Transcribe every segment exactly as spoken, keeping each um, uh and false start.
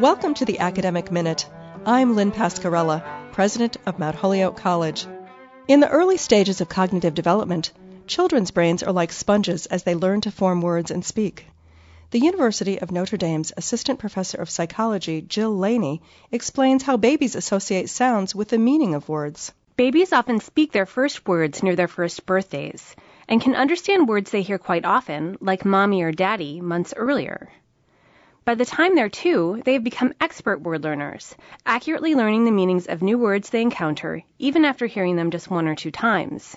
Welcome to the Academic Minute. I'm Lynn Pascarella, president of Mount Holyoke College. In the early stages of cognitive development, children's brains are like sponges as they learn to form words and speak. The University of Notre Dame's assistant professor of psychology, Jill Laney, explains how babies associate sounds with the meaning of words. Babies often speak their first words near their first birthdays and can understand words they hear quite often, like mommy or daddy, months earlier. By the time they're two, they have become expert word learners, accurately learning the meanings of new words they encounter, even after hearing them just one or two times.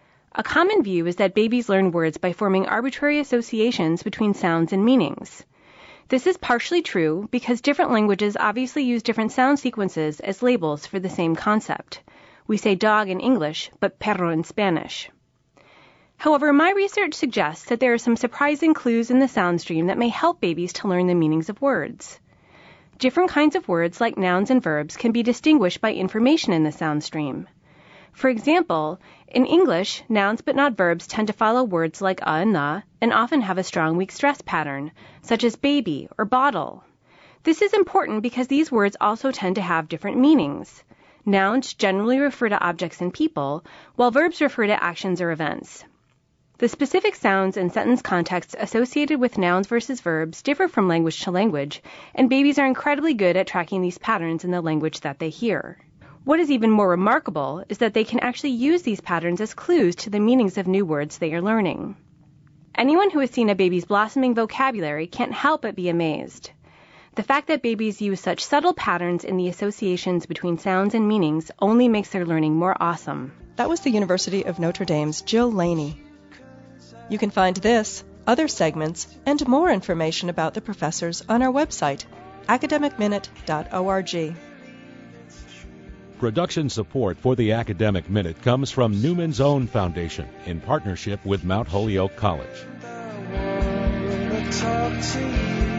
A common view is that babies learn words by forming arbitrary associations between sounds and meanings. This is partially true because different languages obviously use different sound sequences as labels for the same concept. We say dog in English, but perro in Spanish. However, my research suggests that there are some surprising clues in the sound stream that may help babies to learn the meanings of words. Different kinds of words, like nouns and verbs, can be distinguished by information in the sound stream. For example, in English, nouns but not verbs tend to follow words like a and the, and often have a strong weak stress pattern, such as baby or bottle. This is important because these words also tend to have different meanings. Nouns generally refer to objects and people, while verbs refer to actions or events. The specific sounds and sentence contexts associated with nouns versus verbs differ from language to language, and babies are incredibly good at tracking these patterns in the language that they hear. What is even more remarkable is that they can actually use these patterns as clues to the meanings of new words they are learning. Anyone who has seen a baby's blossoming vocabulary can't help but be amazed. The fact that babies use such subtle patterns in the associations between sounds and meanings only makes their learning more awesome. That was the University of Notre Dame's Jill Laney. You can find this, other segments, and more information about the professors on our website, academic minute dot org. Production support for the Academic Minute comes from Newman's Own Foundation in partnership with Mount Holyoke College.